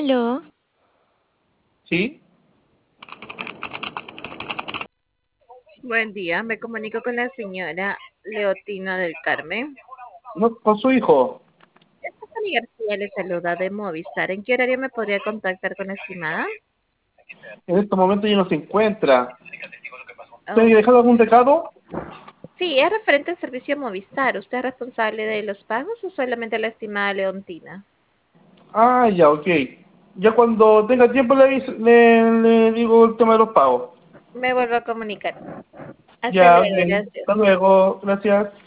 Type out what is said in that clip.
Aló, Sí, Buen día, me comunico con la señora Leotina del Carmen. no, con su hijo. Stephanie García le saluda de Movistar. ¿En qué horario me podría contactar con la estimada? En estos momentos ya no se encuentra. ¿Tiene Oh, que dejar algún recado? sí, es referente al servicio Movistar. ¿Usted es responsable de los pagos o solamente la estimada Leontina? Ah, ya, ok. Ya cuando tenga tiempo le digo el tema de los pagos. Me vuelvo a comunicar. Hasta Ya, ok. luego, gracias. Hasta luego. Gracias.